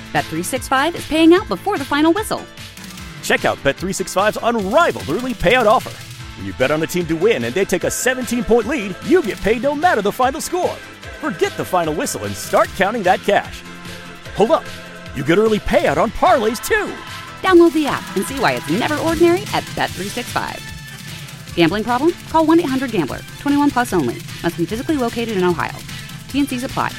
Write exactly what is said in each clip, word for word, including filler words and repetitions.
Bet three sixty-five is paying out before the final whistle. Check out Bet three sixty-five's unrivaled early payout offer. When you bet on a team to win and they take a seventeen-point lead, you get paid no matter the final score. Forget the final whistle and start counting that cash. Hold up. You get early payout on parlays, too. Download the app and see why it's never ordinary at Bet three sixty-five. Gambling problem? Call one eight hundred gambler. twenty-one plus only. Must be physically located in Ohio. T N Cs apply.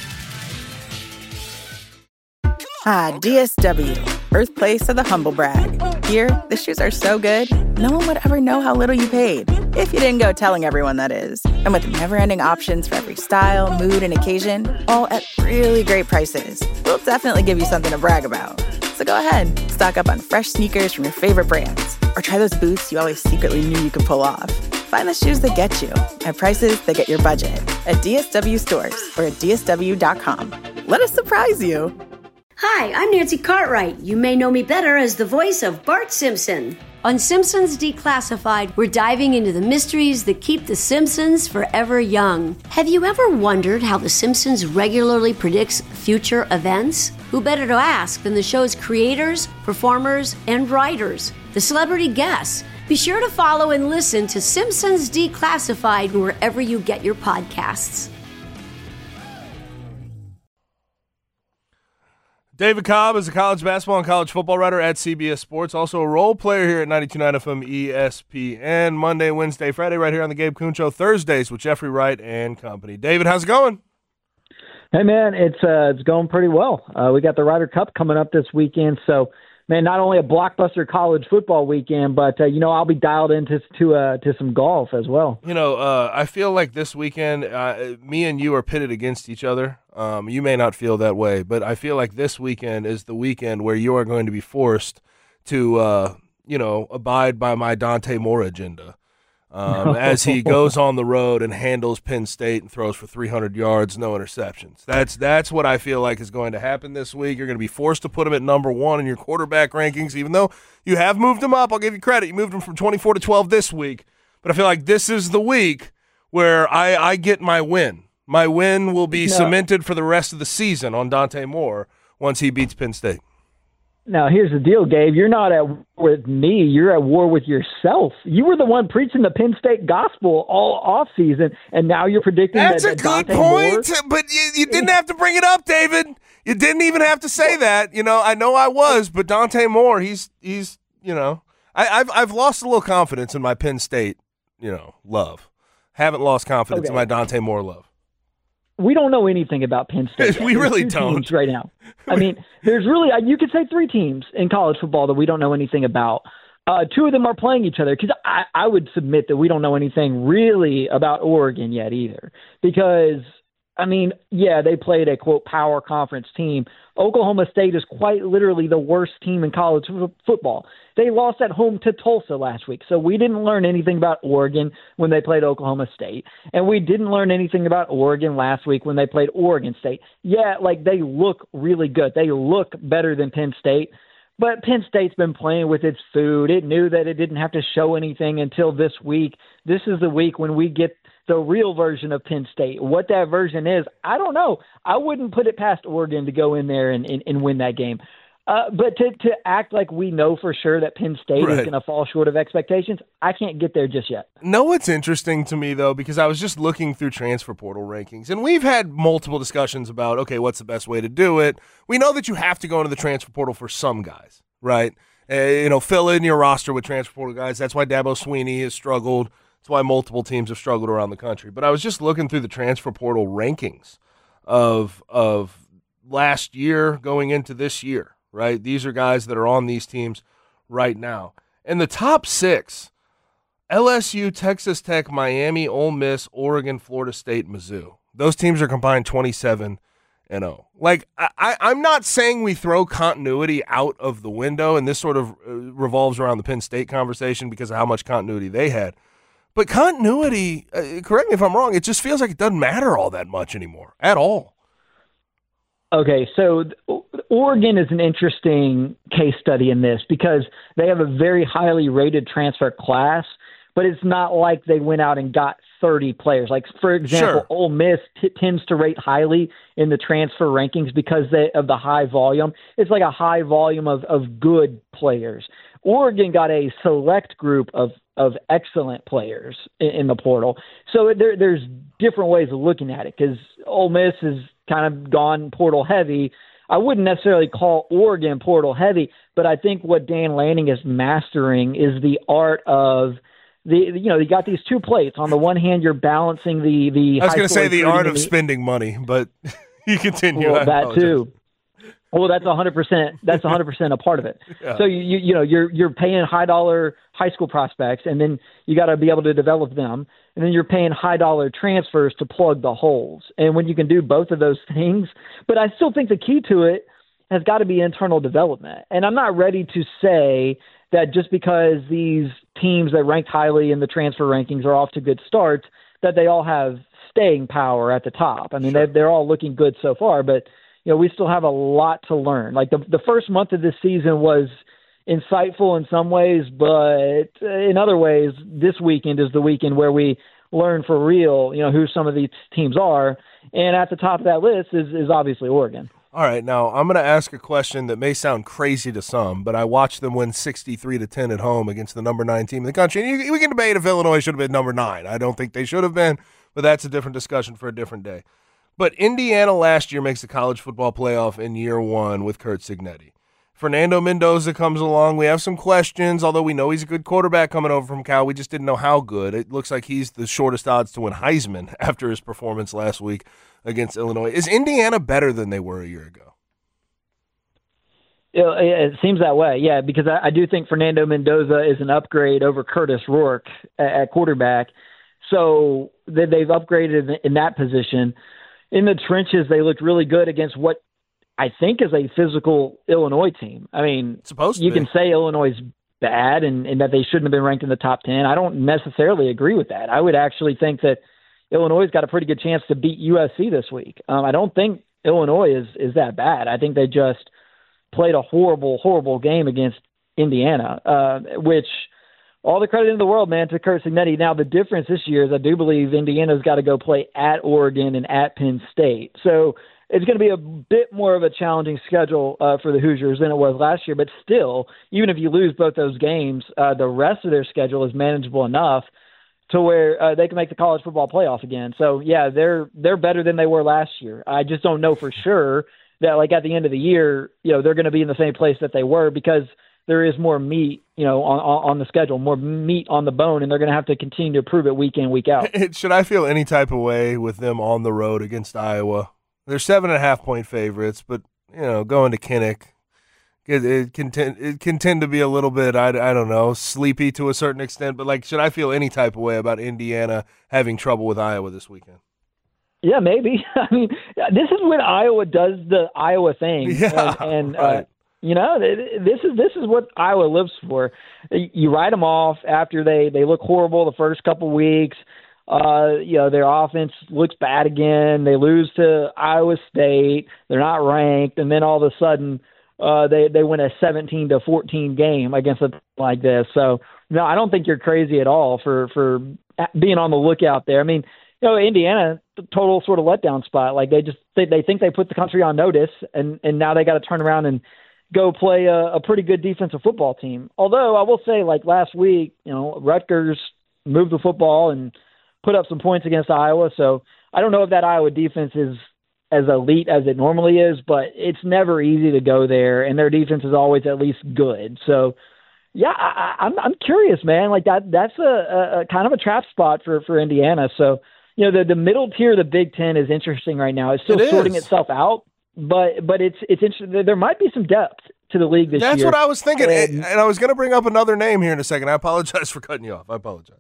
Ah, D S W, birthplace of the humble brag. Here, the shoes are so good, no one would ever know how little you paid. If you didn't go telling everyone, that is. And with never-ending options for every style, mood, and occasion, all at really great prices, we'll definitely give you something to brag about. So go ahead, stock up on fresh sneakers from your favorite brands, or try those boots you always secretly knew you could pull off. Find the shoes that get you at prices that get your budget at D S W stores or at D S W dot com. Let us surprise you. Hi, I'm Nancy Cartwright. You may know me better as the voice of Bart Simpson. On Simpsons Declassified, we're diving into the mysteries that keep the Simpsons forever young. Have you ever wondered how the Simpsons regularly predicts future events? Who better to ask than the show's creators, performers, and writers, the celebrity guests? Be sure to follow and listen to Simpsons Declassified wherever you get your podcasts. David Cobb is a college basketball and college football writer at C B S Sports, also a role player here at ninety-two point nine F M E S P N, Monday, Wednesday, Friday, right here on the Gabe Kuhn Show, Thursdays with Jeffrey Wright and company. David, how's it going? Hey, man, it's uh, it's going pretty well. Uh, we got the Ryder Cup coming up this weekend, so, man, not only a blockbuster college football weekend, but, uh, you know, I'll be dialed into to, uh, to some golf as well. You know, uh, I feel like this weekend, uh, me and you are pitted against each other. Um, you may not feel that way, but I feel like this weekend is the weekend where you are going to be forced to, uh, you know, abide by my Dante Moore agenda um, as he goes on the road and handles Penn State and throws for three hundred yards, no interceptions. That's that's what I feel like is going to happen this week. You're going to be forced to put him at number one in your quarterback rankings, even though you have moved him up. I'll give you credit. You moved him from twenty-four to twelve this week, but I feel like this is the week where I, I get my win. My win will be no. cemented for the rest of the season on Dante Moore once he beats Penn State. Now, here's the deal, Gabe. You're not at war with me. You're at war with yourself. You were the one preaching the Penn State gospel all offseason, and now you're predicting That's that, a that good Dante point, Moore... but you, you didn't have to bring it up, David. You didn't even have to say that. You know, I know I was, but Dante Moore, he's, he's you know, I, I've, I've lost a little confidence in my Penn State, you know, love. Haven't lost confidence okay. in my Dante Moore love. We don't know anything about Penn State. we There's really two don't teams right now. I mean, there's really you could say three teams in college football that we don't know anything about. Uh, two of them are playing each other because I, I would submit that we don't know anything really about Oregon yet either. Because I mean, yeah, they played a quote power conference team. Oklahoma State is quite literally the worst team in college f- football. They lost at home to Tulsa last week. So we didn't learn anything about Oregon when they played Oklahoma State. And we didn't learn anything about Oregon last week when they played Oregon State. Yeah, like they look really good. They look better than Penn State. But Penn State's been playing with its food. It knew that it didn't have to show anything until this week. This is the week when we get the real version of Penn State. What that version is, I don't know. I wouldn't put it past Oregon to go in there and, and, and win that game. Uh, but to, to act like we know for sure that Penn State right. is going to fall short of expectations, I can't get there just yet. No, what's interesting to me, though, because I was just looking through transfer portal rankings, and we've had multiple discussions about, okay, what's the best way to do it? We know that you have to go into the transfer portal for some guys, right? Uh, you know, fill in your roster with transfer portal guys. That's why Dabo Swinney has struggled. That's why multiple teams have struggled around the country. But I was just looking through the transfer portal rankings of of last year going into this year, right? These are guys that are on these teams right now. And the top six, L S U, Texas Tech, Miami, Ole Miss, Oregon, Florida State, Mizzou. Those teams are combined twenty-seven and oh. Like, I, I'm not saying we throw continuity out of the window, and this sort of revolves around the Penn State conversation because of how much continuity they had. But continuity, uh, correct me if I'm wrong, it just feels like it doesn't matter all that much anymore, at all. Okay, so Oregon is an interesting case study in this because they have a very highly rated transfer class, but it's not like they went out and got thirty players. Like, for example, Sure. Ole Miss t- tends to rate highly in the transfer rankings because they, of the high volume. It's like a high volume of, of good players. Oregon got a select group of, of excellent players in, in the portal. So there, there's different ways of looking at it because Ole Miss has kind of gone portal heavy. I wouldn't necessarily call Oregon portal heavy, but I think what Dan Lanning is mastering is the art of the, you know, you got these two plates. On the one hand, you're balancing the, the I was going to say the art of the, spending money, but you continue. well, I that apologize. too. Well, that's a hundred percent. That's a hundred percent a part of it. Yeah. So you, you you know you're you're paying high dollar high school prospects, and then you got to be able to develop them, and then you're paying high dollar transfers to plug the holes. And when you can do both of those things, but I still think the key to it has got to be internal development. And I'm not ready to say that just because these teams that ranked highly in the transfer rankings are off to good starts, that they all have staying power at the top. I mean, Sure. they're, they're all looking good so far, but you know, we still have a lot to learn. Like the the first month of this season was insightful in some ways, but in other ways, this weekend is the weekend where we learn for real, you know, who some of these teams are. And at the top of that list is, is obviously Oregon. All right, now I'm going to ask a question that may sound crazy to some, but I watched them win sixty-three to ten at home against the number nine team in the country. And you, we can debate if Illinois should have been number nine. I don't think they should have been, but that's a different discussion for a different day. But Indiana last year makes the college football playoff in year one with Curt Cignetti. Fernando Mendoza comes along. We have some questions, although we know he's a good quarterback coming over from Cal. We just didn't know how good. It looks like he's the shortest odds to win Heisman after his performance last week against Illinois. Is Indiana better than they were a year ago? It, it seems that way, yeah, because I, I do think Fernando Mendoza is an upgrade over Curtis Rourke at, at quarterback. So they, they've upgraded in, in that position. In the trenches, they looked really good against what I think is a physical Illinois team. I mean, It's supposed to you be. can say Illinois is bad and, and that they shouldn't have been ranked in the top ten. I don't necessarily agree with that. I would actually think that Illinois has got a pretty good chance to beat U S C this week. Um, I don't think Illinois is, is that bad. I think they just played a horrible, horrible game against Indiana, uh, which – all the credit in the world, man, to Curt Cignetti. Now, the difference this year is I do believe Indiana's got to go play at Oregon and at Penn State. So it's going to be a bit more of a challenging schedule uh, for the Hoosiers than it was last year. But still, even if you lose both those games, uh, the rest of their schedule is manageable enough to where uh, they can make the college football playoff again. So, yeah, they're they're better than they were last year. I just don't know for sure that, like, at the end of the year, you know, they're going to be in the same place that they were because – there is more meat, you know, on, on the schedule, more meat on the bone, and they're going to have to continue to prove it week in, week out. Should I feel any type of way with them on the road against Iowa? They're seven and a half point favorites, but you know, going to Kinnick, it, it can tend, it can tend to be a little bit, I, I don't know, sleepy to a certain extent. But like, should I feel any type of way about Indiana having trouble with Iowa this weekend? Yeah, maybe. I mean, this is when Iowa does the Iowa thing, Yeah, and, and right. uh, you know, this is this is what Iowa lives for. You write them off after they, they look horrible the first couple weeks. Uh, you know, their offense looks bad again. They lose to Iowa State. They're not ranked, and then all of a sudden, uh, they they win a seventeen to fourteen game against a team like this. So, no, I don't think you're crazy at all for for being on the lookout there. I mean, you know, Indiana, total sort of letdown spot. Like they just they, they think they put the country on notice, and and now they got to turn around and go play a, a pretty good defensive football team. Although I will say, like last week, you know, Rutgers moved the football and put up some points against Iowa. So I don't know if that Iowa defense is as elite as it normally is, but it's never easy to go there, and their defense is always at least good. So, yeah, I, I'm I'm curious, man. Like that that's a, a, a kind of a trap spot for, for Indiana. So, you know, the, the middle tier of the Big Ten is interesting right now. It's still It sorting is. itself out. But but it's it's interesting. There might be some depth to the league this That's year. what I was thinking, And- and, and I was going to bring up another name here in a second. I apologize for cutting you off. I apologize.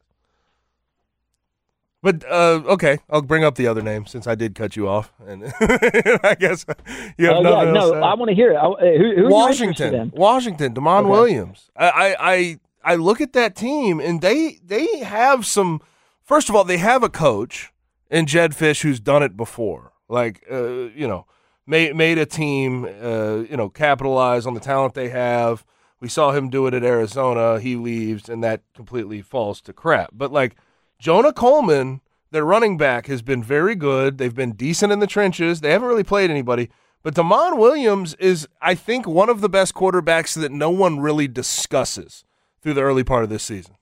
But uh, okay, I'll bring up the other name since I did cut you off, and I guess you have Oh, nothing yeah, else no, to I add. want to hear it. I, uh, who, who are you interested Washington, in? Washington, Damon Okay. Williams. I, I, I, I look at that team, and they they have some. First of all, they have a coach in Jed Fish who's done it before. Like uh, you know, made made a team. Uh, you know, capitalize on the talent they have. We saw him do it at Arizona. He leaves, and that completely falls to crap. But, like, Jonah Coleman, their running back, has been very good. They've been decent in the trenches. They haven't really played anybody. But Damon Williams is, I think, one of the best quarterbacks that no one really discusses through the early part of this season.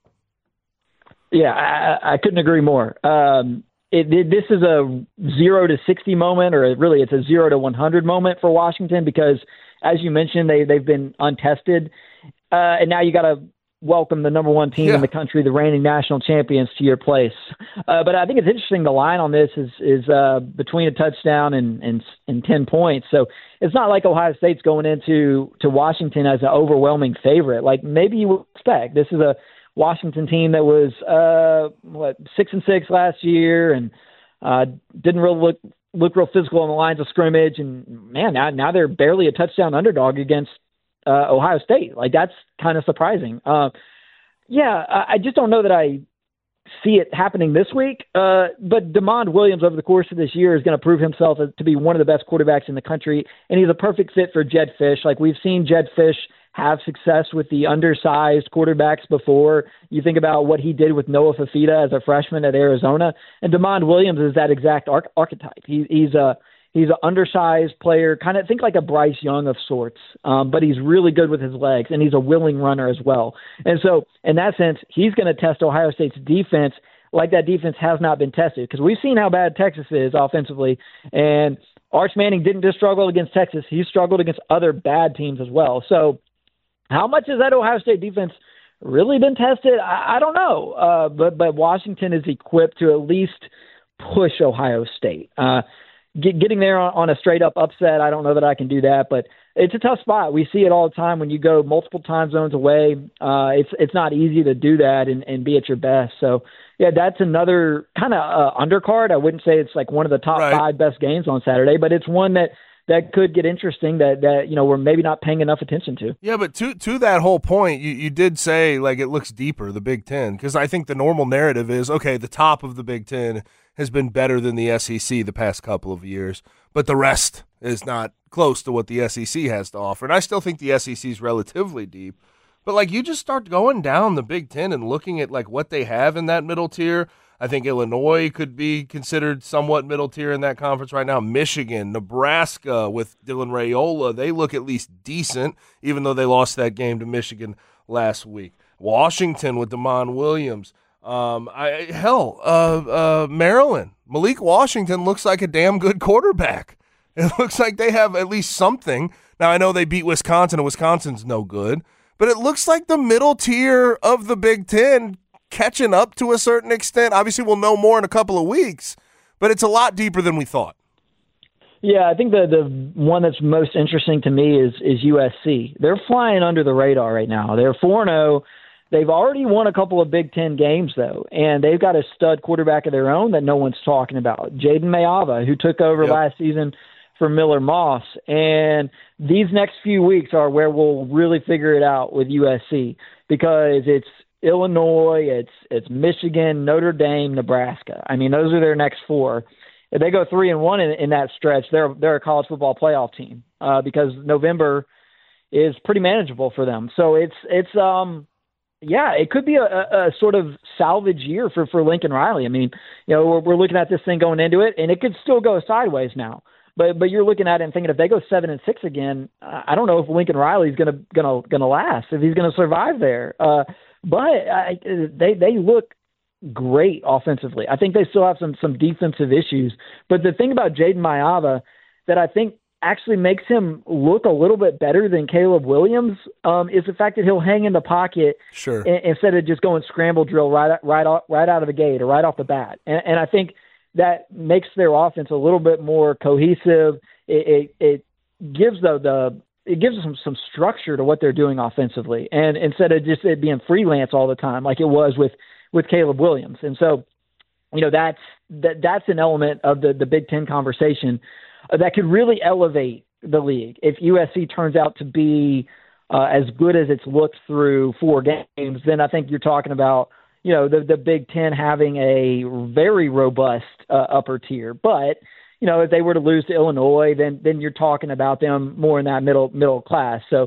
Yeah, I, I couldn't agree more. Um, it, it, this is a zero to sixty moment, or really it's a zero to one hundred moment for Washington because, as you mentioned, they, they've been untested. Uh, and now you got to welcome the number one team yeah. in the country, the reigning national champions, to your place. Uh, but I think it's interesting. The line on this is is uh, between a touchdown and, and and ten points. So it's not like Ohio State's going into to Washington as an overwhelming favorite. Like maybe you would expect. This is a Washington team that was uh, what six and six last year and uh, didn't really look look real physical on the lines of scrimmage. And man, now now they're barely a touchdown underdog against Uh, Ohio State. Like that's kind of surprising. Uh, yeah, I, I just don't know that I see it happening this week. Uh, but Damon Williams over the course of this year is going to prove himself to be one of the best quarterbacks in the country, and he's a perfect fit for Jedd Fisch. Like we've seen Jedd Fisch have success with the undersized quarterbacks before. You think about what he did with Noah Fifita as a freshman at Arizona, and Damon Williams is that exact arch- archetype. He, he's a He's an undersized player, kind of think like a Bryce Young of sorts, um, but he's really good with his legs, and he's a willing runner as well. And so in that sense, he's going to test Ohio State's defense like that defense has not been tested because we've seen how bad Texas is offensively, and Arch Manning didn't just struggle against Texas. He struggled against other bad teams as well. So how much has that Ohio State defense really been tested? I, I don't know, uh, but, but Washington is equipped to at least push Ohio State. Uh Get, getting there on, on a straight-up upset, I don't know that I can do that, but it's a tough spot. We see it all the time when you go multiple time zones away. Uh, it's it's not easy to do that and, and be at your best. So, yeah, that's another kind of uh, undercard. I wouldn't say it's like one of the top right. five best games on Saturday, but it's one that, that could get interesting that, that you know we're maybe not paying enough attention to. Yeah, but to to that whole point, you, you did say like it looks deeper, the Big Ten, because I think the normal narrative is, okay, the top of the Big Ten has been better than the S E C the past couple of years, but the rest is not close to what the S E C has to offer. And I still think the S E C is relatively deep. But, like, you just start going down the Big Ten and looking at, like, what they have in that middle tier. I think Illinois could be considered somewhat middle tier in that conference right now. Michigan, Nebraska with Dylan Raiola, they look at least decent, even though they lost that game to Michigan last week. Washington with Damon Williams. Um, I hell, uh, uh, Maryland. Malik Washington looks like a damn good quarterback. It looks like they have at least something. Now, I know they beat Wisconsin, and Wisconsin's no good, but it looks like the middle tier of the Big Ten catching up to a certain extent. Obviously, we'll know more in a couple of weeks, but it's a lot deeper than we thought. Yeah, I think the the one that's most interesting to me is is U S C. They're flying under the radar right now. They're four and oh. They've already won a couple of Big Ten games, though, and they've got a stud quarterback of their own that no one's talking about, Jaden Mayava, who took over yep. last season for Miller Moss. And these next few weeks are where we'll really figure it out with U S C because it's Illinois, it's it's Michigan, Notre Dame, Nebraska. I mean, those are their next four. If they go three and one in, in that stretch, they're they're a college football playoff team uh, because November is pretty manageable for them. So it's it's um. Yeah, it could be a, a sort of salvage year for, for Lincoln Riley. I mean, you know, we're, we're looking at this thing going into it, and it could still go sideways now. But but you're looking at it and thinking if they go seven and six again, I don't know if Lincoln Riley's gonna gonna gonna last, if he's gonna survive there. Uh, but I, they they look great offensively. I think they still have some some defensive issues. But the thing about Jaden Mayava that I think actually makes him look a little bit better than Caleb Williams um, is the fact that he'll hang in the pocket sure. a- instead of just going scramble drill right right off, right out of the gate or right off the bat. And, and I think that makes their offense a little bit more cohesive. It, it, it gives the, the it gives them some structure to what they're doing offensively, and instead of just it being freelance all the time like it was with with Caleb Williams. And so, you know, that's that that's an element of the the Big Ten conversation that could really elevate the league. If U S C turns out to be uh, as good as it's looked through four games, then I think you're talking about, you know, the, the Big Ten having a very robust uh, upper tier. But, you know, if they were to lose to Illinois, then then you're talking about them more in that middle middle class. So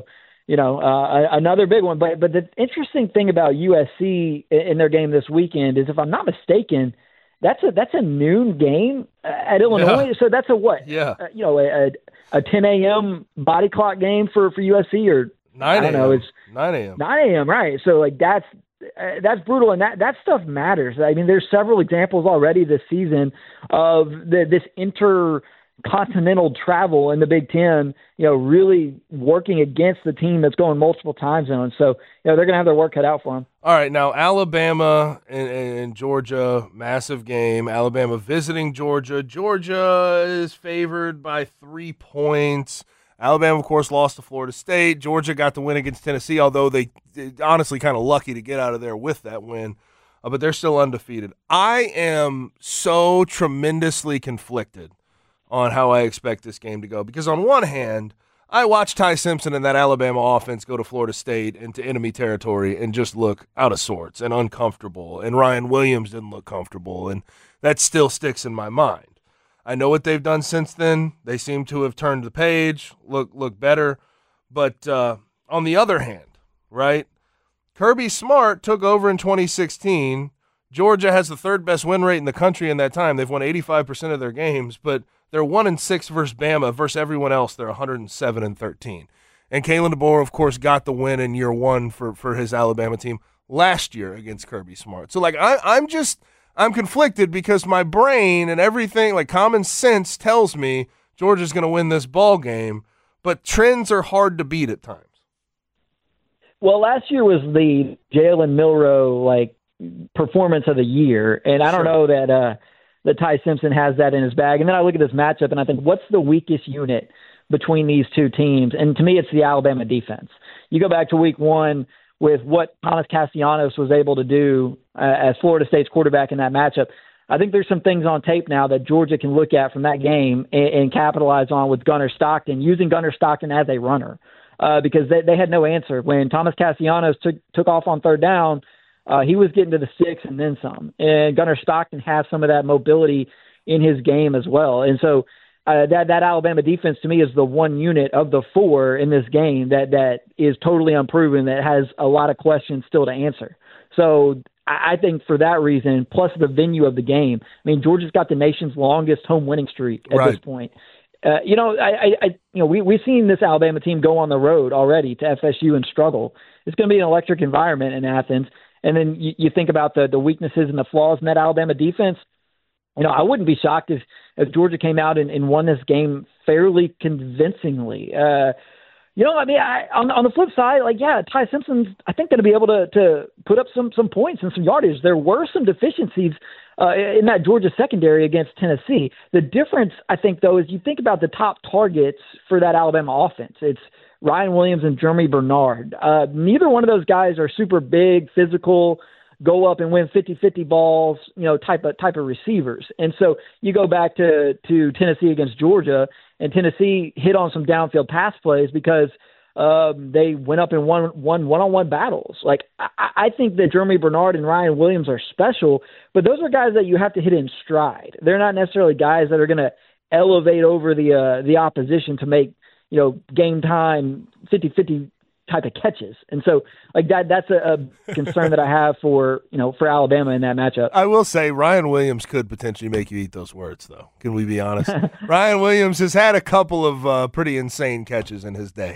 you know, uh, another big one. But but the interesting thing about U S C in their game this weekend is, if I'm not mistaken, that's a that's a noon game at Illinois. Yeah. So that's a what? Yeah. Uh, you know, a, a ten a.m. body clock game for, for U S C, or nine a.m. I don't know. It's nine a.m. nine a.m. Right. So like that's uh, that's brutal, and that that stuff matters. I mean, there's several examples already this season of the, this inter. continental travel in the Big Ten, you know, really working against the team that's going multiple time zones. So, you know, they're going to have their work cut out for them. All right, now Alabama and, and Georgia, massive game. Alabama visiting Georgia. Georgia is favored by three points. Alabama, of course, lost to Florida State. Georgia got the win against Tennessee, although they, they honestly kind of lucky to get out of there with that win. Uh, but they're still undefeated. I am so tremendously conflicted on how I expect this game to go. Because on one hand, I watched Ty Simpson and that Alabama offense go to Florida State into enemy territory and just look out of sorts and uncomfortable. And Ryan Williams didn't look comfortable. And that still sticks in my mind. I know what they've done since then. They seem to have turned the page, look look better. But uh, on the other hand, right, Kirby Smart took over in twenty sixteen. Georgia has the third best win rate in the country in that time. They've won eighty-five percent of their games, but they're one and six versus Bama. Versus everyone else, they're one hundred seven and thirteen. And Kalen DeBoer, of course, got the win in year one for, for his Alabama team last year against Kirby Smart. So, like, I, I'm just I'm conflicted because my brain and everything, like common sense, tells me Georgia's going to win this ball game. But trends are hard to beat at times. Well, last year was the Jalen Milroe like performance of the year, and I don't Sure. know that. Uh, that Ty Simpson has that in his bag. And then I look at this matchup and I think, what's the weakest unit between these two teams? And to me, it's the Alabama defense. You go back to week one with what Thomas Castellanos was able to do uh, as Florida State's quarterback in that matchup. I think there's some things on tape now that Georgia can look at from that game and, and capitalize on with Gunnar Stockton, using Gunnar Stockton as a runner, uh, because they, they had no answer. When Thomas Castellanos took, took off on third down, Uh, he was getting to the six and then some. And Gunnar Stockton has some of that mobility in his game as well. And so uh, that that Alabama defense to me is the one unit of the four in this game that that is totally unproven, that has a lot of questions still to answer. So I, I think for that reason, plus the venue of the game, I mean, Georgia's got the nation's longest home winning streak at right. this point. Uh, you know, I, I, you know, we we've seen this Alabama team go on the road already to F S U and struggle. It's going to be an electric environment in Athens. And then you, you think about the the weaknesses and the flaws in that Alabama defense. You know, I wouldn't be shocked if, if Georgia came out and, and won this game fairly convincingly. Uh, you know, I mean, I, on, on the flip side, like, yeah, Ty Simpson's, I think, going to be able to, to put up some some points and some yardage. There were some deficiencies uh, in that Georgia secondary against Tennessee. The difference, I think, though, is you think about the top targets for that Alabama offense. It's Ryan Williams and Jeremy Bernard. Uh, neither one of those guys are super big, physical, go up and win fifty-fifty balls, you know, type of type of receivers. And so you go back to, to Tennessee against Georgia, and Tennessee hit on some downfield pass plays because um, they went up and won, won one-on-one battles. Like, I, I think that Jeremy Bernard and Ryan Williams are special, but those are guys that you have to hit in stride. They're not necessarily guys that are going to elevate over the uh, the opposition to make, you know, game time fifty-fifty type of catches. And so like that, that's a, a concern that I have for, you know, for Alabama in that matchup. I will say Ryan Williams could potentially make you eat those words, though. Can we be honest? Ryan Williams has had a couple of uh, pretty insane catches in his day,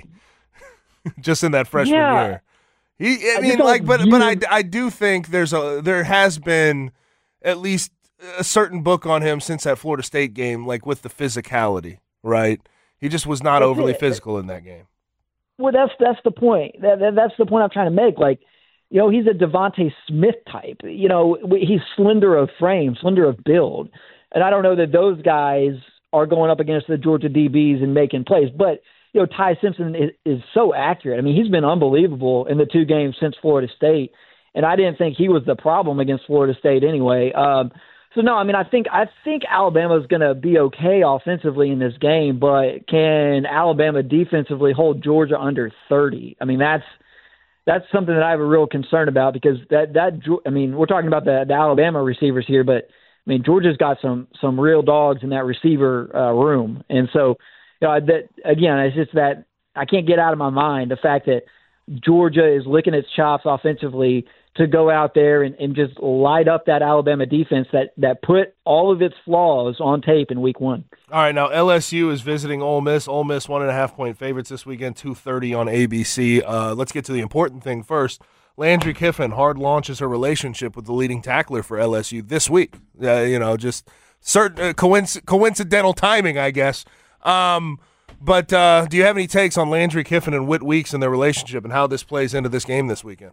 just in that freshman Yeah. year. He, I I mean, just like, but don't but I, view- I do think there's a there has been at least a certain book on him since that Florida State game, like with the physicality, right? He just was not That's overly it. physical in that game. Well, that's that's the point. That, that that's the point I'm trying to make. Like, you know, he's a Devontae Smith type. You know, he's slender of frame, slender of build, and I don't know that those guys are going up against the Georgia D Bs and making plays. But you know, Ty Simpson is, is so accurate. I mean, he's been unbelievable in the two games since Florida State, and I didn't think he was the problem against Florida State anyway. Um, So no, I mean, I think I think Alabama's going to be okay offensively in this game, but can Alabama defensively hold Georgia under thirty? I mean, that's that's something that I have a real concern about because that that I mean, we're talking about the, the Alabama receivers here, but I mean, Georgia's got some some real dogs in that receiver uh, room, and so you know, that again, it's just that I can't get out of my mind the fact that Georgia is licking its chops offensively to go out there and, and just light up that Alabama defense that, that put all of its flaws on tape in week one. All right, now L S U is visiting Ole Miss. Ole Miss one and a half point favorites this weekend, two thirty on A B C. Uh, let's get to the important thing first. Landry Kiffin hard launches her relationship with the leading tackler for L S U this week. Uh, you know, just certain uh, coinc- coincidental timing, I guess. Um, but uh, do you have any takes on Landry Kiffin and Whit Weeks and their relationship and how this plays into this game this weekend?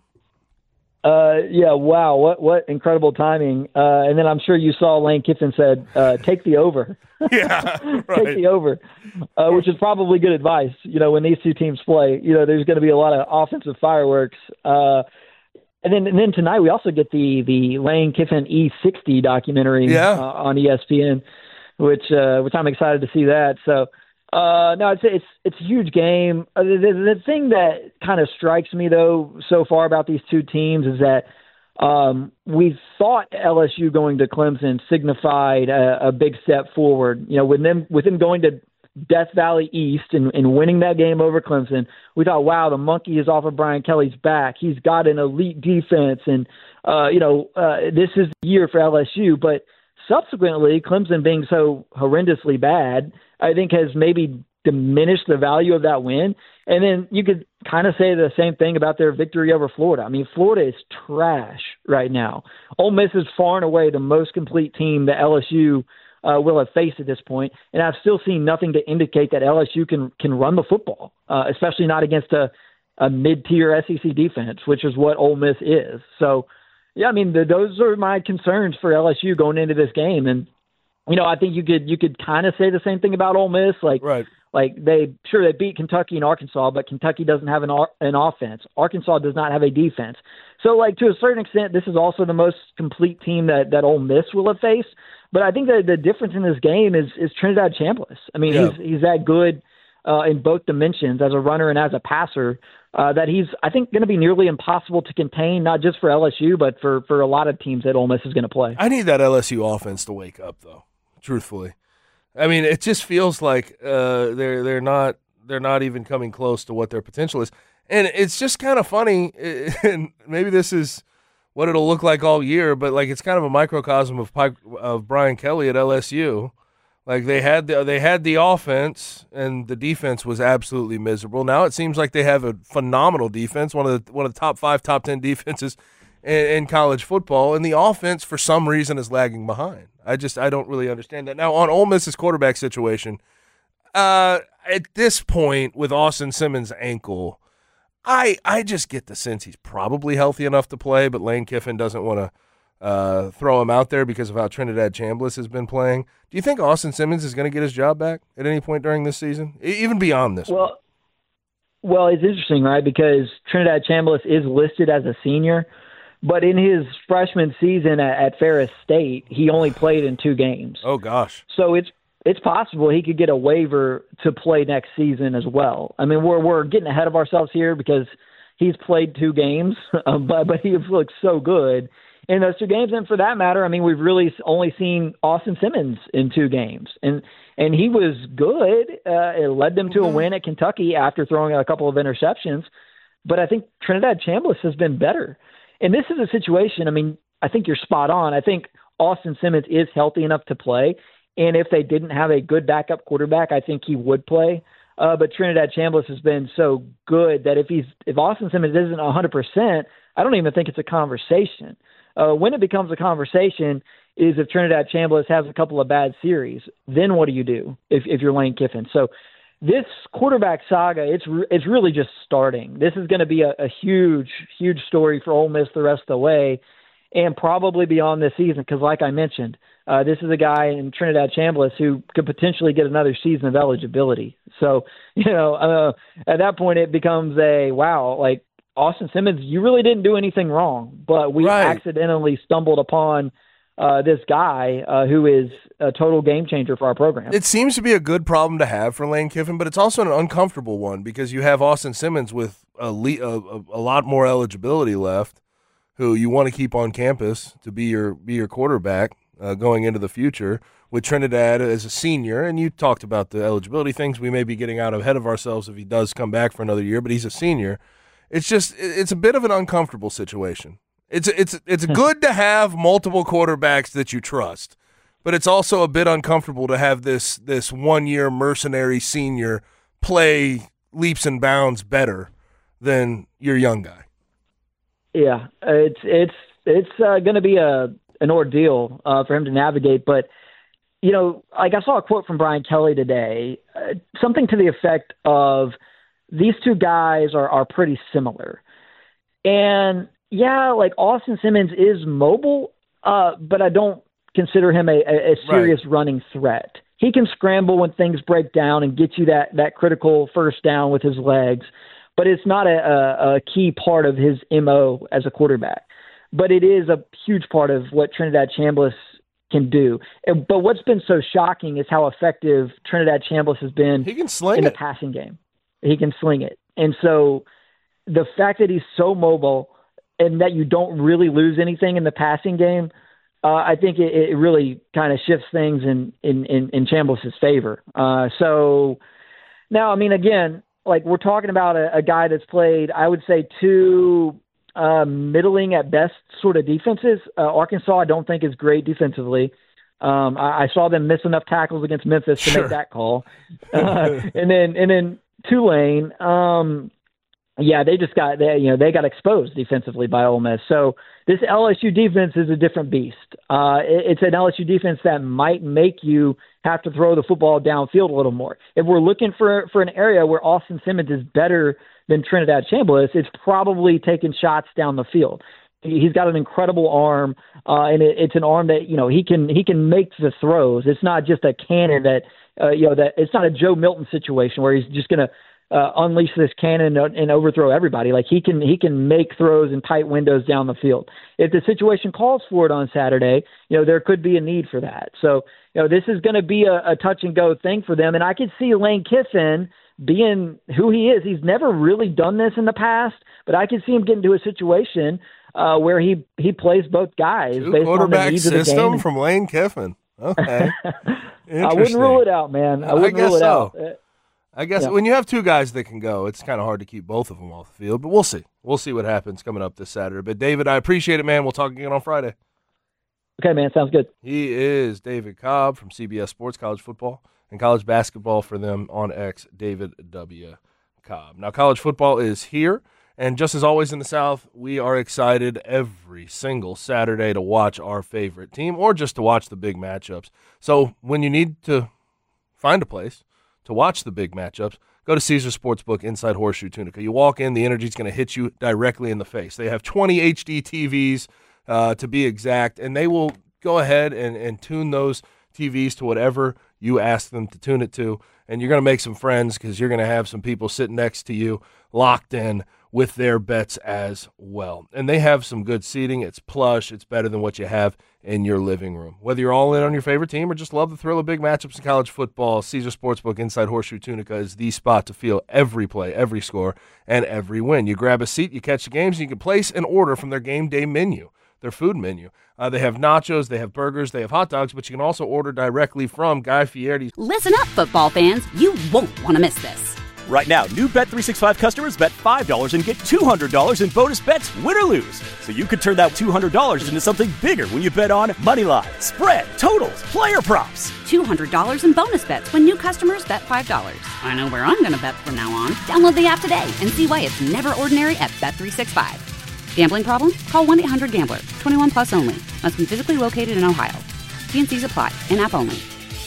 Uh, yeah, wow, what what incredible timing. Uh, and then I'm sure you saw Lane Kiffin said, uh, take the over. Yeah, right. Take the over, uh, which is probably good advice. You know, when these two teams play, you know, there's going to be a lot of offensive fireworks. Uh, and then and then tonight we also get the, the Lane Kiffin E sixty documentary yeah. uh, on E S P N, which uh, which I'm excited to see that. So, Uh, no, it's it's it's a huge game. Uh, the, the, the thing that kind of strikes me though so far about these two teams is that um, we thought L S U going to Clemson signified a, a big step forward. You know, with them with them going to Death Valley East and, and winning that game over Clemson, we thought, wow, the monkey is off of Brian Kelly's back. He's got an elite defense, and uh, you know, uh, this is the year for L S U. But subsequently, Clemson being so horrendously bad, I think has maybe diminished the value of that win. And then you could kind of say the same thing about their victory over Florida. I mean, Florida is trash right now. Ole Miss is far and away the most complete team that L S U uh, will have faced at this point. And I've still seen nothing to indicate that L S U can can run the football, uh, especially not against a, a mid-tier S E C defense, which is what Ole Miss is. So, yeah, I mean, the, those are my concerns for L S U going into this game. And, you know, I think you could you could kind of say the same thing about Ole Miss. Like, right. like they sure they beat Kentucky and Arkansas, but Kentucky doesn't have an an offense. Arkansas does not have a defense. So, like, to a certain extent, this is also the most complete team that, that Ole Miss will have faced. But I think that the difference in this game is is Trinidad Chambliss. I mean, yeah. he's he's that good uh, in both dimensions as a runner and as a passer. Uh, that he's, I think, going to be nearly impossible to contain, not just for L S U, but for, for a lot of teams that Ole Miss is going to play. I need that L S U offense to wake up, though. Truthfully, I mean, it just feels like uh, they're they're not they're not even coming close to what their potential is, and it's just kind of funny. And maybe this is what it'll look like all year, but like it's kind of a microcosm of of Brian Kelly at L S U. Like they had the they had the offense, and the defense was absolutely miserable. Now it seems like they have a phenomenal defense, one of the one of the top five, top ten defenses in, in college football, and the offense for some reason is lagging behind. I just I don't really understand that. Now on Ole Miss's quarterback situation, uh, at this point with Austin Simmons' ankle, I I just get the sense he's probably healthy enough to play, but Lane Kiffin doesn't want to uh, throw him out there because of how Trinidad Chambliss has been playing. Do you think Austin Simmons is going to get his job back at any point during this season, even beyond this? Well, one? well, it's interesting, right? Because Trinidad Chambliss is listed as a senior. But in his freshman season at, at Ferris State, he only played in two games. Oh, gosh. So it's it's possible he could get a waiver to play next season as well. I mean, we're we're getting ahead of ourselves here because he's played two games, um, but, but he looks so good in those two games. And for that matter, I mean, we've really only seen Austin Simmons in two games. And and he was good. Uh, it led them to a win at Kentucky after throwing a couple of interceptions. But I think Trinidad Chambliss has been better. And this is a situation, I mean, I think you're spot on. I think Austin Simmons is healthy enough to play. And if they didn't have a good backup quarterback, I think he would play. Uh, but Trinidad Chambliss has been so good that if he's if Austin Simmons isn't one hundred percent, I don't even think it's a conversation. Uh, when it becomes a conversation is if Trinidad Chambliss has a couple of bad series. Then what do you do if, if you're Lane Kiffin? So this quarterback saga, it's it's really just starting. This is going to be a, a huge, huge story for Ole Miss the rest of the way, and probably beyond this season. Because, like I mentioned, uh, this is a guy in Trinidad Chambliss who could potentially get another season of eligibility. So, you know, uh, at that point, it becomes a wow. Like Austin Simmons, you really didn't do anything wrong, but we right. accidentally stumbled upon Uh, this guy uh, who is a total game changer for our program. It seems to be a good problem to have for Lane Kiffin, but it's also an uncomfortable one because you have Austin Simmons with a, le- a, a lot more eligibility left, who you want to keep on campus to be your be your quarterback. uh, going into the future with Trinidad as a senior. And you talked about the eligibility things. We may be getting out ahead of ourselves if he does come back for another year, but he's a senior. It's just it's a bit of an uncomfortable situation. It's it's it's good to have multiple quarterbacks that you trust, but it's also a bit uncomfortable to have this this one year mercenary senior play leaps and bounds better than your young guy. Yeah, it's it's it's uh, going to be a an ordeal uh, for him to navigate. But you know, like I saw a quote from Brian Kelly today, uh, something to the effect of, these two guys are, are pretty similar. And, yeah, like Austin Simmons is mobile, uh, but I don't consider him a, a serious right. running threat. He can scramble when things break down and get you that, that critical first down with his legs, but it's not a, a, a key part of his M O as a quarterback. But it is a huge part of what Trinidad Chambliss can do. And, but what's been so shocking is how effective Trinidad Chambliss has been he can sling in it. the passing game. He can sling it. And so the fact that he's so mobile and that you don't really lose anything in the passing game, uh, I think it, it really kind of shifts things in, in, in, in Chambliss's favor. Uh, so now, I mean, again, like we're talking about a, a guy that's played, I would say, two uh, middling at best sort of defenses. Uh, Arkansas, I don't think is great defensively. Um, I, I saw them miss enough tackles against Memphis to sure. make that call. Uh, and then, and then, Tulane, um, yeah, they just got they you know they got exposed defensively by Ole Miss. So this L S U defense is a different beast. Uh, it, it's an L S U defense that might make you have to throw the football downfield a little more. If we're looking for for an area where Austin Simmons is better than Trinidad Chambliss, it's probably taking shots down the field. He's got an incredible arm, uh, and it, it's an arm that you know he can he can make the throws. It's not just a cannon that. Uh, you know, that it's not a Joe Milton situation where he's just going to uh, unleash this cannon and, and overthrow everybody. Like he can, he can make throws in tight windows down the field. If the situation calls for it on Saturday, you know, there could be a need for that. So, you know, this is going to be a, a touch and go thing for them. And I could see Lane Kiffin being who he is. He's never really done this in the past, but I could see him getting into a situation uh, where he, he plays both guys. Two based on the needs of the game. System from Lane Kiffin. Okay. I wouldn't rule it out, man. I wouldn't I guess rule it so. out. I guess yeah. when you have two guys that can go, it's kind of hard to keep both of them off the field, but we'll see. We'll see what happens coming up this Saturday. But, David, I appreciate it, man. We'll talk again on Friday. Okay, man. Sounds good. He is David Cobb from C B S Sports, college football, and college basketball for them on X, David W. Cobb. Now, college football is here. And just as always in the South, we are excited every single Saturday to watch our favorite team or just to watch the big matchups. So when you need to find a place to watch the big matchups, go to Caesar Sportsbook inside Horseshoe Tunica. You walk in, the energy is going to hit you directly in the face. They have twenty H D T Vs uh, to be exact, and they will go ahead and, and tune those T Vs to whatever you ask them to tune it to. And you're going to make some friends because you're going to have some people sitting next to you locked in with their bets as well. And they have some good seating. It's plush. It's better than what you have in your living room. Whether you're all in on your favorite team or just love the thrill of big matchups in college football, Caesar Sportsbook inside Horseshoe Tunica is the spot to feel every play, every score, and every win. You grab a seat, you catch the games, and you can place an order from their game day menu, their food menu. Uh, they have nachos, they have burgers, they have hot dogs, but you can also order directly from Guy Fieri's. Listen up, football fans. You won't want to miss this. Right now, new Bet three sixty-five customers bet five dollars and get two hundred dollars in bonus bets, win or lose. So you could turn that two hundred dollars into something bigger when you bet on money line, spread, totals, player props. two hundred dollars in bonus bets when new customers bet five dollars. I know where I'm going to bet from now on. Download the app today and see why it's never ordinary at Bet three sixty-five. Gambling problem? Call one eight hundred gambler. twenty-one plus only. Must be physically located in Ohio. T and C's apply. In-app only.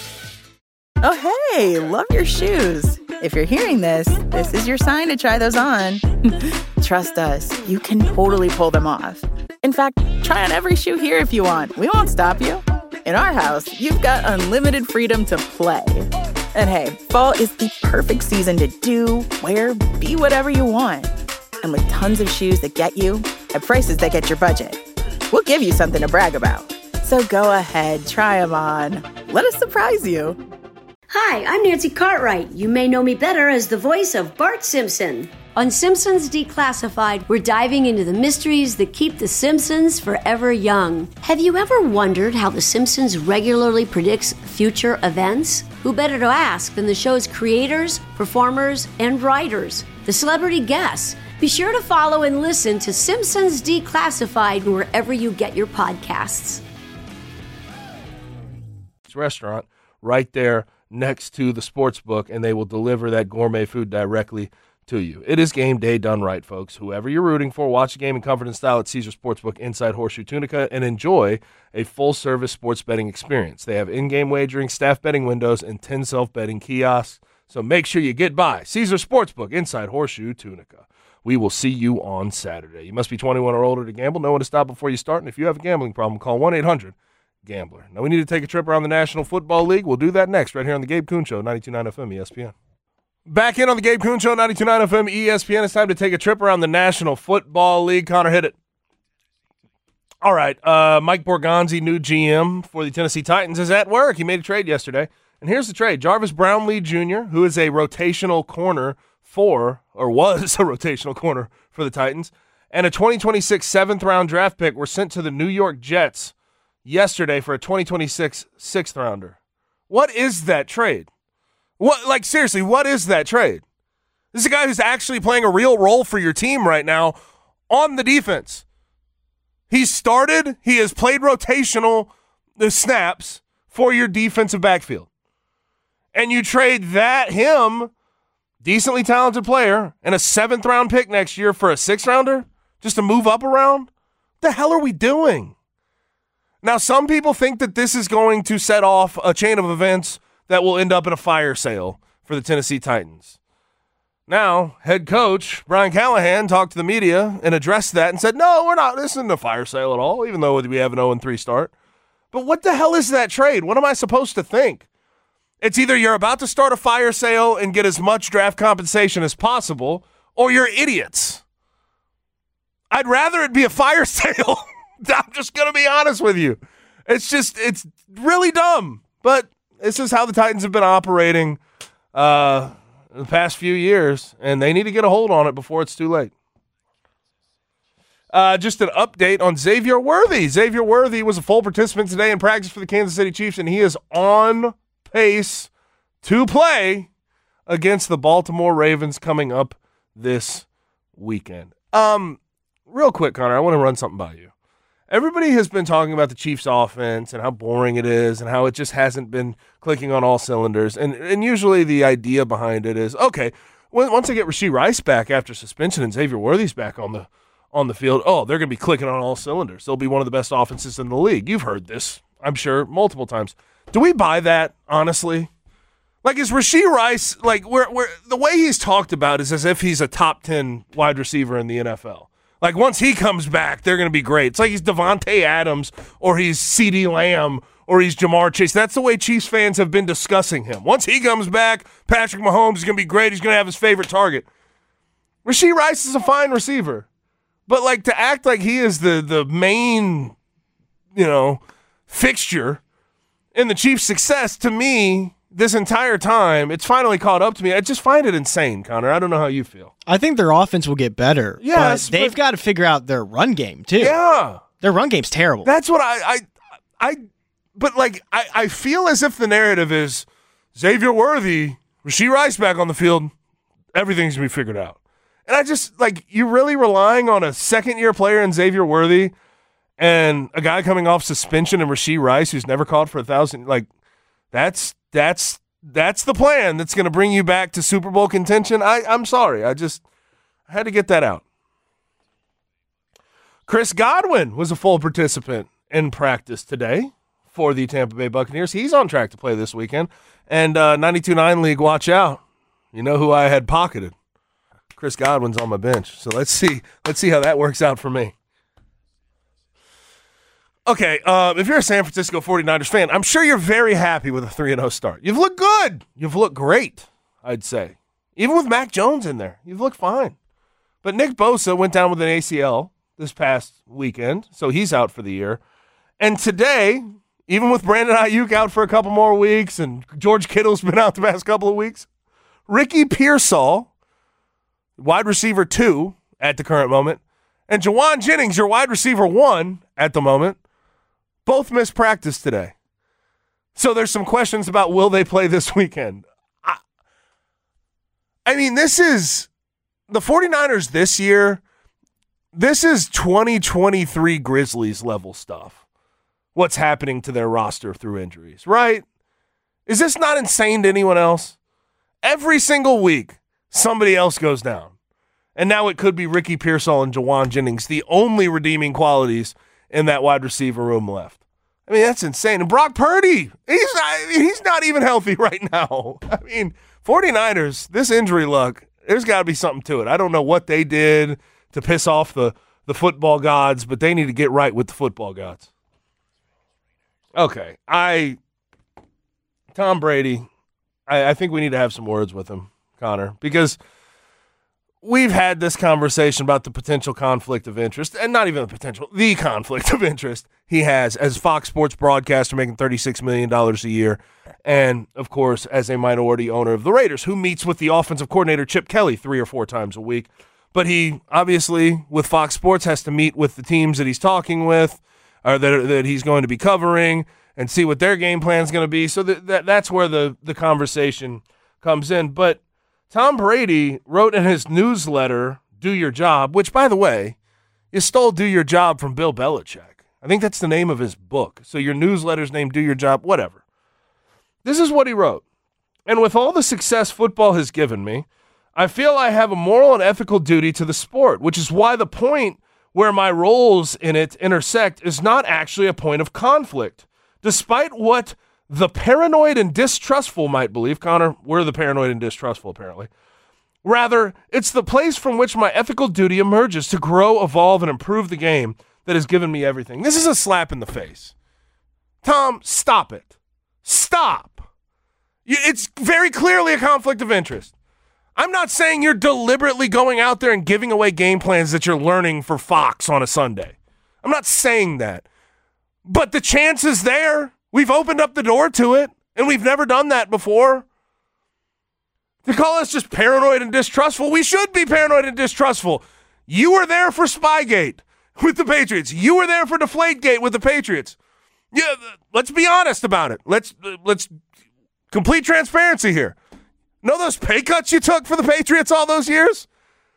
Oh, hey, love your shoes. If you're hearing this, this is your sign to try those on. Trust us, you can totally pull them off. In fact, try on every shoe here if you want. We won't stop you. In our house, you've got unlimited freedom to play. And hey, fall is the perfect season to do, wear, be whatever you want. And with tons of shoes that get you at prices that get your budget, we'll give you something to brag about. So go ahead, try them on. Let us surprise you. Hi, I'm Nancy Cartwright. You may know me better as the voice of Bart Simpson. On Simpsons Declassified, we're diving into the mysteries that keep The Simpsons forever young. Have you ever wondered how The Simpsons regularly predicts future events? Who better to ask than the show's creators, performers, and writers, the celebrity guests? Be sure to follow and listen to Simpsons Declassified wherever you get your podcasts. Restaurant right there next to the sports book, and they will deliver that gourmet food directly to you. It is game day done right, folks. Whoever you're rooting for, watch the game in comfort and style at Caesars Sportsbook inside Horseshoe Tunica and enjoy a full-service sports betting experience. They have in-game wagering, staff betting windows, and ten self-betting kiosks, so make sure you get by. Caesars Sportsbook inside Horseshoe Tunica. We will see you on Saturday. You must be twenty-one or older to gamble. Know when to stop before you start, and if you have a gambling problem, call one eight hundred gambler. Now we need to take a trip around the National Football League. We'll do that next right here on the Gabe Kuhn Show, ninety-two point nine F M E S P N. Back in on the Gabe Kuhn Show, ninety-two point nine F M E S P N. It's time to take a trip around the National Football League. Connor, hit it. All right, uh, Mike Borgonzi, new G M for the Tennessee Titans, is at work. He made a trade yesterday. And here's the trade. Jarvis Brownlee Junior, who is a rotational corner for, or was a rotational corner for the Titans, and a twenty twenty-six seventh-round draft pick were sent to the New York Jets yesterday for a twenty twenty-six sixth-rounder. What is that trade? What, like, seriously, what is that trade? This is a guy who's actually playing a real role for your team right now on the defense. He's started, he has played rotational the snaps for your defensive backfield. And you trade that, him, decently talented player, and a seventh-round pick next year for a sixth-rounder just to move up around? What the hell are we doing? Now, some people think that this is going to set off a chain of events that will end up in a fire sale for the Tennessee Titans. Now, head coach Brian Callahan talked to the media and addressed that and said, no, we're not. This isn't a fire sale at all, even though we have an oh and three start. But what the hell is that trade? What am I supposed to think? It's either you're about to start a fire sale and get as much draft compensation as possible, or you're idiots. I'd rather it be a fire sale. I'm just going to be honest with you. It's just, it's really dumb. But this is how the Titans have been operating uh, the past few years, and they need to get a hold on it before it's too late. Uh, just an update on Xavier Worthy. Xavier Worthy was a full participant today in practice for the Kansas City Chiefs, and he is on pace to play against the Baltimore Ravens coming up this weekend. Um, real quick, Connor, I want to run something by you. Everybody has been talking about the Chiefs' offense and how boring it is and how it just hasn't been clicking on all cylinders. And and usually the idea behind it is, okay, once they get Rashee Rice back after suspension and Xavier Worthy's back on the on the field, oh, they're going to be clicking on all cylinders. They'll be one of the best offenses in the league. You've heard this, I'm sure, multiple times. Do we buy that, honestly? Like, is Rashee Rice, like, we're, we're, the way he's talked about is as if he's a top ten wide receiver in the N F L. Like, once he comes back, they're going to be great. It's like he's Devontae Adams or he's CeeDee Lamb or he's Jamar Chase. That's the way Chiefs fans have been discussing him. Once he comes back, Patrick Mahomes is going to be great. He's going to have his favorite target. Rashee Rice is a fine receiver. But, like, to act like he is the, the main, you know, fixture in the Chiefs' success, to me, this entire time, it's finally caught up to me. I just find it insane, Connor. I don't know how you feel. I think their offense will get better. Yes, but they've but, got to figure out their run game, too. Yeah. Their run game's terrible. That's what I, I, I but, like, I, I feel as if the narrative is Xavier Worthy, Rashee Rice back on the field, everything's going to be figured out. And I just, like, you're really relying on a second-year player in Xavier Worthy and a guy coming off suspension in Rashee Rice who's never called for a thousand. Like, that's that's that's the plan that's going to bring you back to Super Bowl contention. I, I'm sorry. I just I had to get that out. Chris Godwin was a full participant in practice today for the Tampa Bay Buccaneers. He's on track to play this weekend. And uh, ninety-two point nine League, watch out. You know who I had pocketed. Chris Godwin's on my bench. So let's see. Let's see how that works out for me. Okay, uh, if you're a San Francisco forty-niners fan, I'm sure you're very happy with a three and oh start. You've looked good. You've looked great, I'd say. Even with Mac Jones in there, you've looked fine. But Nick Bosa went down with an A C L this past weekend, so he's out for the year. And today, even with Brandon Ayuk out for a couple more weeks and George Kittle's been out the past couple of weeks, Ricky Pearsall, wide receiver two at the current moment, and Jauan Jennings, your wide receiver one at the moment, both missed practice today. So there's some questions about will they play this weekend. I, I mean, this is the 49ers this year. This is twenty twenty-three Grizzlies level stuff. What's happening to their roster through injuries, right? Is this not insane to anyone else? Every single week, somebody else goes down. And now it could be Ricky Pearsall and Jauan Jennings, the only redeeming qualities in that wide receiver room left. I mean, that's insane. And Brock Purdy, he's not, he's not even healthy right now. I mean, 49ers, this injury luck, there's got to be something to it. I don't know what they did to piss off the, the football gods, but they need to get right with the football gods. Okay, I, Tom Brady, I, I think we need to have some words with him, Connor, because we've had this conversation about the potential conflict of interest, and not even the potential, the conflict of interest he has as Fox Sports broadcaster making thirty-six million dollars a year, and, of course, as a minority owner of the Raiders, who meets with the offensive coordinator Chip Kelly three or four times a week. But he, obviously, with Fox Sports, has to meet with the teams that he's talking with, or that, that he's going to be covering, and see what their game plan is going to be. So that, that that's where the, the conversation comes in. But Tom Brady wrote in his newsletter, Do Your Job, which, by the way, you stole Do Your Job from Bill Belichick. I think that's the name of his book. So your newsletter's named Do Your Job, whatever. This is what he wrote. And with all the success football has given me, I feel I have a moral and ethical duty to the sport, which is why the point where my roles in it intersect is not actually a point of conflict. Despite what the paranoid and distrustful might believe, Connor, we're the paranoid and distrustful apparently. Rather, it's the place from which my ethical duty emerges to grow, evolve, and improve the game that has given me everything. This is a slap in the face. Tom, stop it. Stop. It's very clearly a conflict of interest. I'm not saying you're deliberately going out there and giving away game plans that you're learning for Fox on a Sunday. I'm not saying that. But the chance is there. We've opened up the door to it, and we've never done that before. To call us just paranoid and distrustful, we should be paranoid and distrustful. You were there for Spygate with the Patriots. You were there for Deflategate with the Patriots. Yeah, let's be honest about it. Let's let's complete transparency here. Know those pay cuts you took for the Patriots all those years?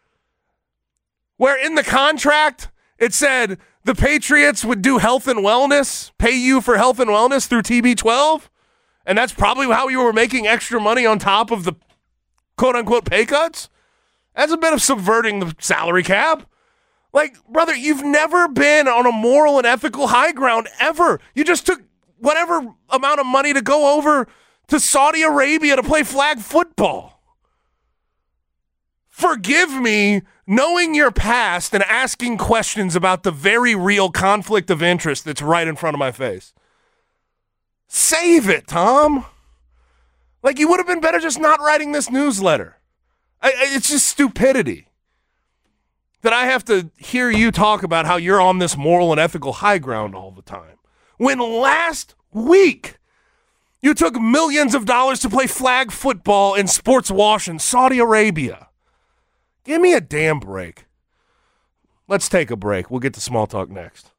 Where in the contract it said the Patriots would do health and wellness, pay you for health and wellness through T B twelve, and that's probably how you were making extra money on top of the quote-unquote pay cuts? That's a bit of subverting the salary cap. Like, brother, you've never been on a moral and ethical high ground ever. You just took whatever amount of money to go over to Saudi Arabia to play flag football. Forgive me knowing your past and asking questions about the very real conflict of interest that's right in front of my face. Save it, Tom. Like, you would have been better just not writing this newsletter. I, I, it's just stupidity that I have to hear you talk about how you're on this moral and ethical high ground all the time. When last week, you took millions of dollars to play flag football in sports wash in Saudi Arabia. Give me a damn break. Let's take a break. We'll get to small talk next.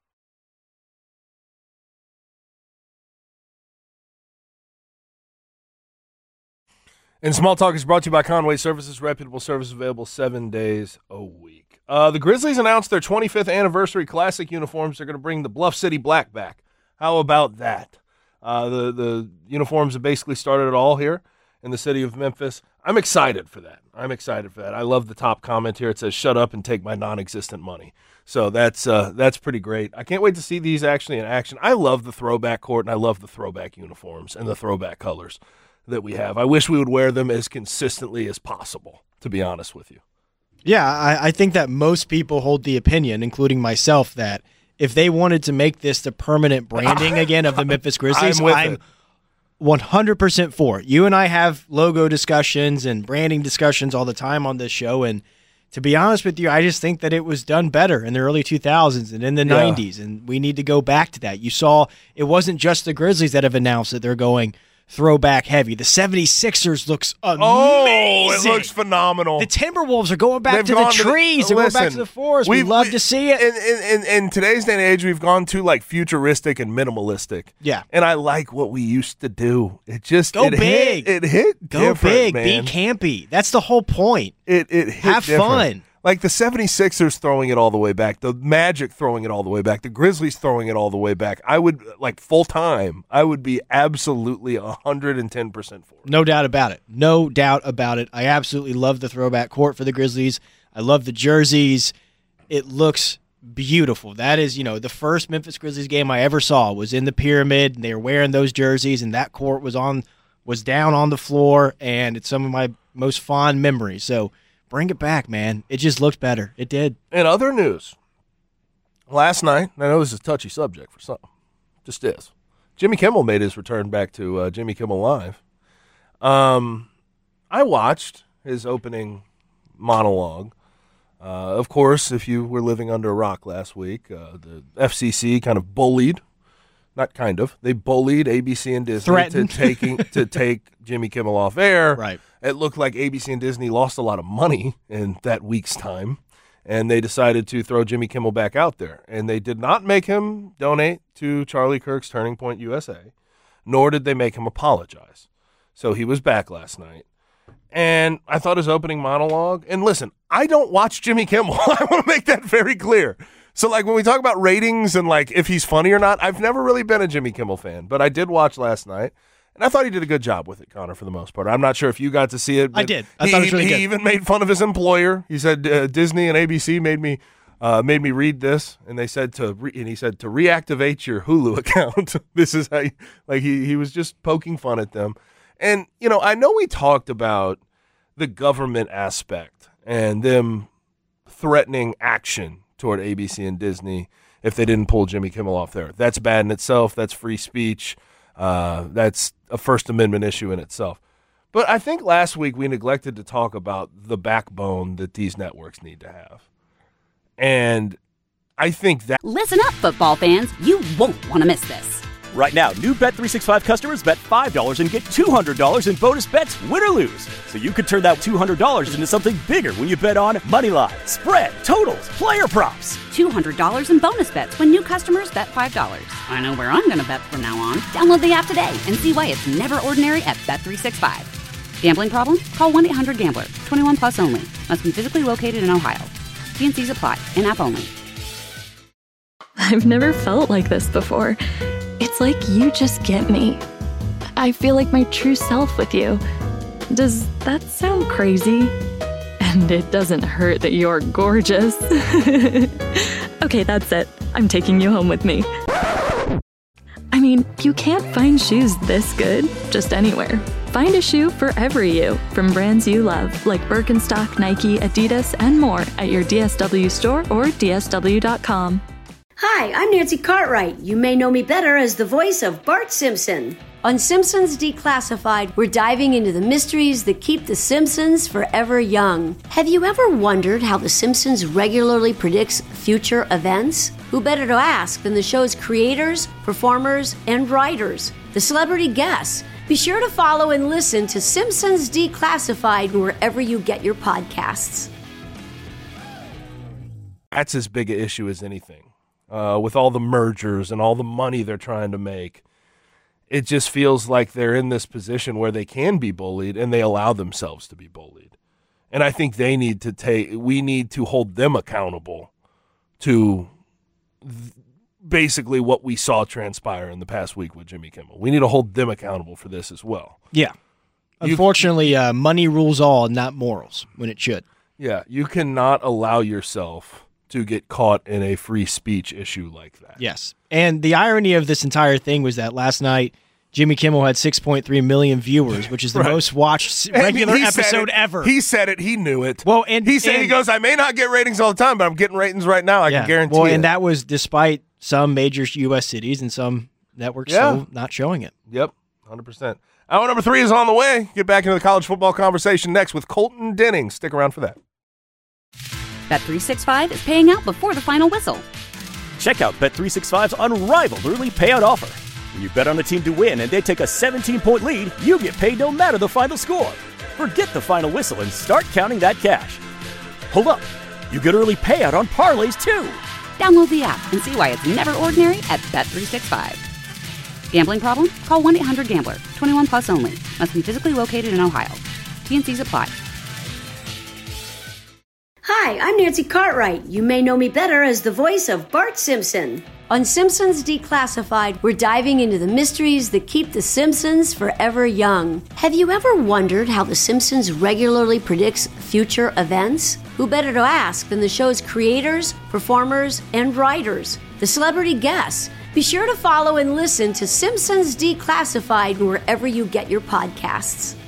And Small Talk is brought to you by Conway Services, reputable service available seven days a week. Uh, the Grizzlies announced their twenty-fifth anniversary classic uniforms. They're going to bring the Bluff City Black back. How about that? Uh, the, the uniforms have basically started it all here in the city of Memphis. I'm excited for that. I'm excited for that. I love the top comment here. It says, shut up and take my non-existent money. So that's uh, that's pretty great. I can't wait to see these actually in action. I love the throwback court, and I love the throwback uniforms and the throwback colors that we have. I wish we would wear them as consistently as possible, to be honest with you. Yeah, I, I think that most people hold the opinion, including myself, that if they wanted to make this the permanent branding again of the Memphis Grizzlies, I'm, with I'm it. one hundred percent for it. You and I have logo discussions and branding discussions all the time on this show, and to be honest with you, I just think that it was done better in the early two thousands and in the Yeah. nineties, and we need to go back to that. You saw it wasn't just the Grizzlies that have announced that they're going throwback heavy. The seventy-sixers looks amazing. Oh, it looks phenomenal. The Timberwolves are going back They've to the gone to the- trees. They're going back listen, to the forest. We we've- love we- to see it. In, in, in, in today's day and age, we've gone to like futuristic and minimalistic. Yeah. And I like what we used to do. It just Go it big. Hit, it hit Go different, big. man. Be campy. That's the whole point. It it hit Have different. fun. Like the seventy-sixers throwing it all the way back, the Magic throwing it all the way back, the Grizzlies throwing it all the way back. I would, like, full time, I would be absolutely one hundred ten percent for it. No doubt about it. No doubt about it. I absolutely love the throwback court for the Grizzlies. I love the jerseys. It looks beautiful. That is, you know, the first Memphis Grizzlies game I ever saw was in the Pyramid, and they were wearing those jerseys, and that court was on was down on the floor, and it's some of my most fond memories. So bring it back, man. It just looked better. It did. In other news, last night, I know this is a touchy subject for some, just is. Jimmy Kimmel made his return back to uh, Jimmy Kimmel Live. Um, I watched his opening monologue. Uh, of course, if you were living under a rock last week, uh, the F C C kind of bullied, not kind of, they bullied A B C and Disney Threatened. to taking to take Jimmy Kimmel off air. Right. It looked like A B C and Disney lost a lot of money in that week's time, and they decided to throw Jimmy Kimmel back out there. And they did not make him donate to Charlie Kirk's Turning Point U S A, nor did they make him apologize. So he was back last night. And I thought his opening monologue, and listen, I don't watch Jimmy Kimmel. I want to make that very clear. So, like, when we talk about ratings and, like, if he's funny or not, I've never really been a Jimmy Kimmel fan, but I did watch last night. And I thought he did a good job with it, Connor, for the most part. I'm not sure if you got to see it. I did. I he, thought it was really he good. even made fun of his employer. He said uh, Disney and A B C made me uh, made me read this, and they said to re- and he said to reactivate your Hulu account. This is how you, like he he was just poking fun at them. And you know, I know we talked about the government aspect and them threatening action toward A B C and Disney if they didn't pull Jimmy Kimmel off there. That's bad in itself. That's free speech. Uh, that's a First Amendment issue in itself. But I think last week we neglected to talk about the backbone that these networks need to have. And I think that... Listen up, football fans. You won't want to miss this. Right now, new Bet three sixty-five customers bet five dollars and get two hundred dollars in bonus bets, win or lose. So you could turn that two hundred dollars into something bigger when you bet on moneyline, spread, totals, player props. two hundred dollars in bonus bets when new customers bet five dollars. I know where I'm going to bet from now on. Download the app today and see why it's never ordinary at Bet three sixty-five. Gambling problem? Call one eight hundred gambler. twenty-one plus only. Must be physically located in Ohio. T and C's apply. In-app only. I've never felt like this before. It's like you just get me. I feel like my true self with you. Does that sound crazy? And it doesn't hurt that you're gorgeous. Okay, that's it. I'm taking you home with me. I mean, you can't find shoes this good just anywhere. Find a shoe for every you from brands you love, like Birkenstock, Nike, Adidas, and more at your D S W store or D S W dot com. Hi, I'm Nancy Cartwright. You may know me better as the voice of Bart Simpson. On Simpsons Declassified, we're diving into the mysteries that keep the Simpsons forever young. Have you ever wondered how The Simpsons regularly predicts future events? Who better to ask than the show's creators, performers, and writers, the celebrity guests? Be sure to follow and listen to Simpsons Declassified wherever you get your podcasts. That's as big an issue as anything. Uh, with all the mergers and all the money they're trying to make, it just feels like they're in this position where they can be bullied and they allow themselves to be bullied. And I think they need to take, we need to hold them accountable to th- basically what we saw transpire in the past week with Jimmy Kimmel. We need to hold them accountable for this as well. Yeah. Unfortunately, uh, money rules all, not morals, when it should. Yeah, you cannot allow yourself to get caught in a free speech issue like that. Yes. And the irony of this entire thing was that last night, Jimmy Kimmel had six point three million viewers, which is the Right. most watched regular He said episode it. ever. He said it. He knew it. Well, and he said, and, he goes, I may not get ratings all the time, but I'm getting ratings right now. I yeah. can guarantee Well, it. and that was despite some major U S cities and some networks Yeah. still not showing it. Yep, one hundred percent. Hour number three is on the way. Get back into the college football conversation next with Colton Denning. Stick around for that. Bet three sixty-five is paying out before the final whistle. Check out Bet three sixty-five's unrivaled early payout offer. When you bet on a team to win and they take a seventeen-point lead, you get paid no matter the final score. Forget the final whistle and start counting that cash. Hold up. You get early payout on parlays, too. Download the app and see why it's never ordinary at Bet three sixty-five. Gambling problem? Call one eight hundred gambler. twenty-one plus only. Must be physically located in Ohio. T N Cs apply. Hi, I'm Nancy Cartwright. You may know me better as the voice of Bart Simpson. On Simpsons Declassified, we're diving into the mysteries that keep The Simpsons forever young. Have you ever wondered how The Simpsons regularly predicts future events? Who better to ask than the show's creators, performers, and writers, the celebrity guests? Be sure to follow and listen to Simpsons Declassified wherever you get your podcasts.